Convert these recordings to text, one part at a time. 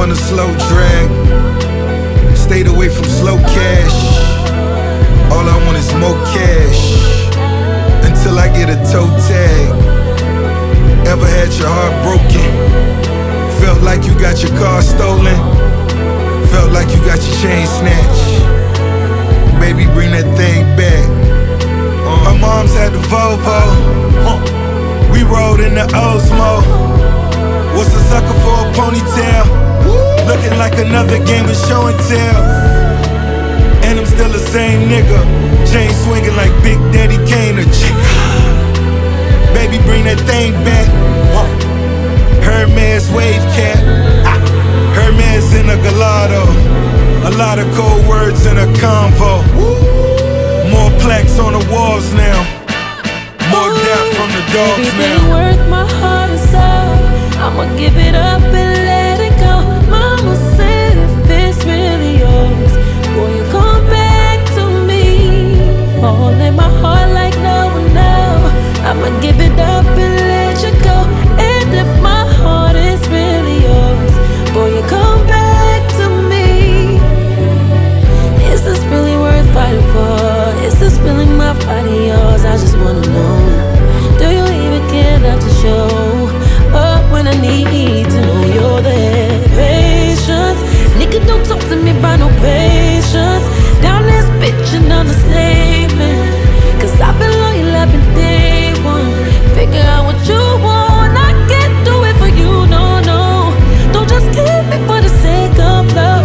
a slow drag. Stayed away from slow cash. All I want is more cash until I get a toe tag. Ever had your heart broken? Felt like you got your car stolen? Felt like you got your chain snatched? Baby, bring that thing back. Her mom's had the Volvo. We rode in the Osmo. Was a sucker for a ponytail. Looking like another game of show and tell. And I'm still the same nigga. Chain swinging like Big Daddy Kane or Chica. Baby, bring that thing back. Hermes wave cap. Hermes in a gelato. A lot of cold words in a convo. More plaques on the walls now. More death from the dogs everything now. worth my heart and soul. I'ma give it up and let it go. Mama said if it's really yours, boy, you come back to me. All in my heart like no one knows. I'ma give it up and let you go. And if my heart is really yours, boy, you come back to me. Is this really worth fighting for? Is this feeling my fight and yours? I just wanna know, do you even care enough to show up when I need to know you're there? Patience, nigga, don't talk to me about no patience. Down this bitch and understatement, 'cause I've been loyal, I've been day one. Figure out what you want, I can't do it for you, no, no. Don't just keep me for the sake of love.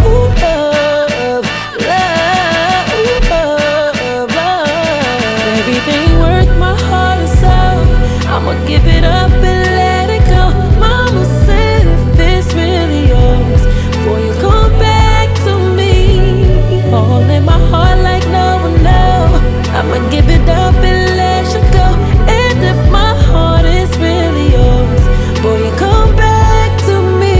Everything worth my heart and soul. I'ma give it up and let it go. Mama said if it's really yours, boy, you come back to me. All in my heart like no one knows. I'ma give it up and let you go. And if my heart is really yours, boy, you come back to me.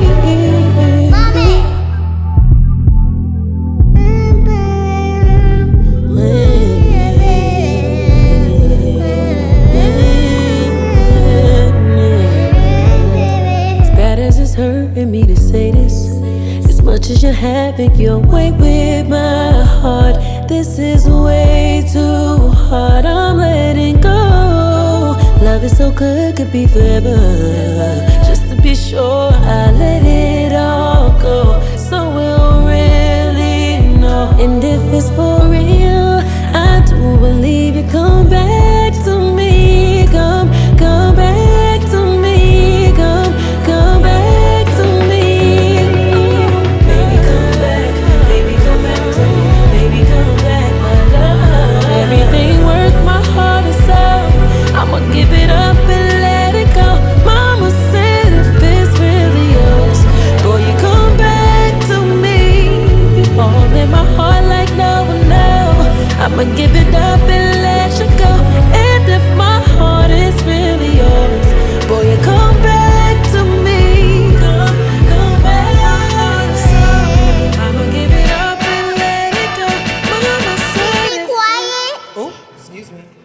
Hurting me to say this. As much as you have it your way with my heart, this is way too hard. I'm letting go. Love is so good, could be forever. Just to be sure, I let it all go, so we'll really know. And if it's for real, I do believe you come back to me. Come back to me. Come back to me. Baby, come back. Baby, come back to me. Baby, come back, my love. Everything worth my heart and soul. I'ma give it up and let it go. Mama said if it's really yours, boy, you come back to me. All in my heart like no one knows. I'ma give it up and let you go. And if my heart is really yours, boy, you come back to me. Come back. I'ma give it up and let it go. Mama said Be quiet. Oh, excuse me.